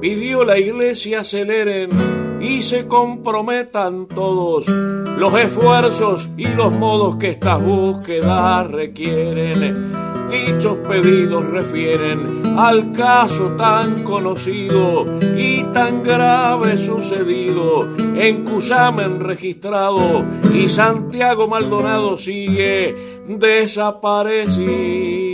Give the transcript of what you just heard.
pidió la iglesia aceleren y se comprometan todos los esfuerzos y los modos que estas búsquedas requieren. Dichos pedidos refieren al caso tan conocido y tan grave sucedido en Cusamen registrado, y Santiago Maldonado sigue desaparecido.